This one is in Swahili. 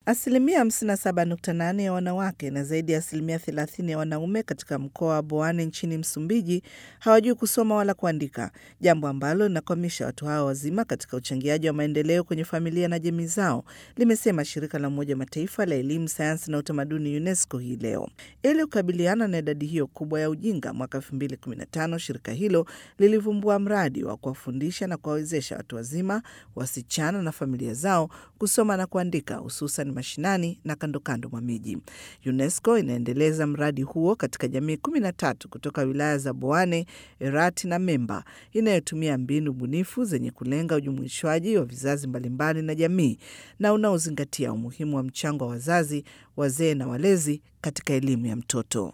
Asilimia 57.8 ya wanawake na zaidi ya asilimia 30 ya wanaume katika mkoa wa Boane nchini Msumbiji hawajui kusoma wala kuandika, jambo ambalo linakwamisha watu hao wazima katika uchangiaji wa maendeleo kwenye familia na jamii zao, limesema shirika la Umoja Mataifa la elimu, sayansi na utamaduni UNESCO hii leo. Ili kukabiliana na idadi hiyo kubwa ya ujinga, mwaka 2015 shirika hilo lilivumbua mradi wa kuwafundisha na kuwawezesha watu wazima, wasichana na familia zao kusoma na kuandika, hususan mashinani na kando kando mwa miji. UNESCO inaendeleza mradi huo katika jamii 13 kutoka wilaya za Boane, Erati na Memba, inayotumia mbinu bunifu zenye kulenga ujumuishwaji wa vizazi mbalimbali na jamii, na unaozingatia umuhimu wa mchango wa wazazi, wazee na walezi katika elimu ya mtoto.